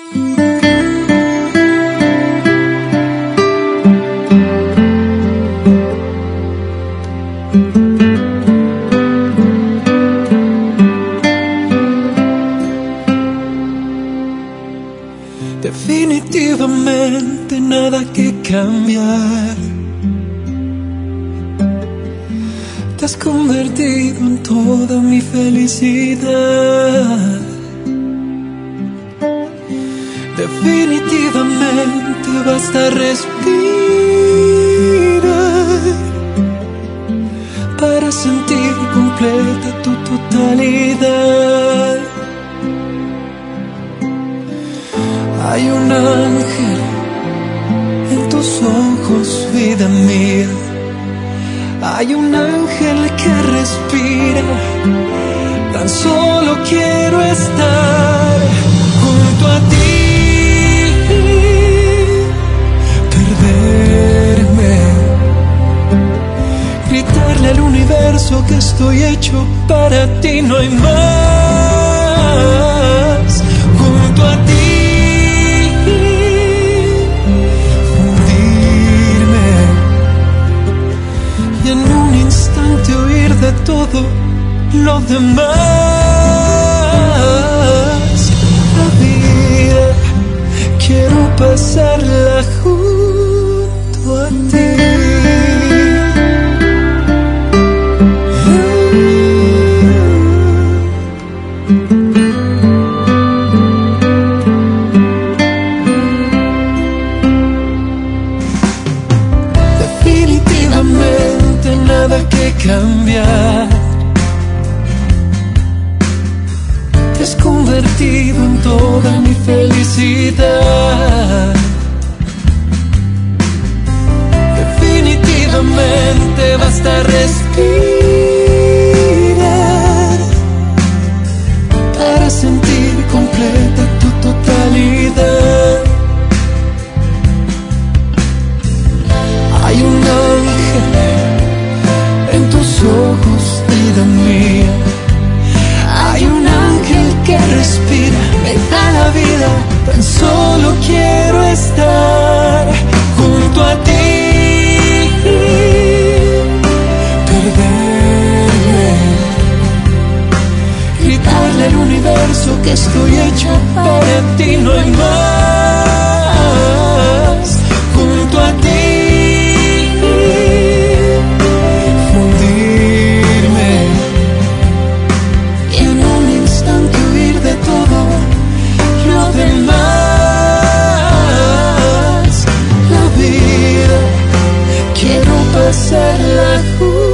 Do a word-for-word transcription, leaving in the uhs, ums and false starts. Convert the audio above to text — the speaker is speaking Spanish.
Definitivamente nada que cambiar. Te has convertido en toda mi felicidad. Definitivamente basta respirar para sentir completa tu totalidad. Hay un ángel en tus ojos, vida mía. Hay un ángel que respira. Tan solo quiero estar junto a ti, perderme, gritarle al universo que estoy hecho para ti, no hay más. Junto a ti huir de todo lo demás. La vida quiero pasarla junto a ti. Definitivamente nada que cambiar. Te has convertido en toda mi felicidad. Definitivamente basta respirar para sentir completa tu totalidad. Hay un ángel en tus ojos, vida mía. Hay un ángel que respira, me da la vida. Tan solo quiero estar junto a ti, perderme, gritarle al universo que estoy hecho para ti, no hay más. Junto a ti pasarla juntos.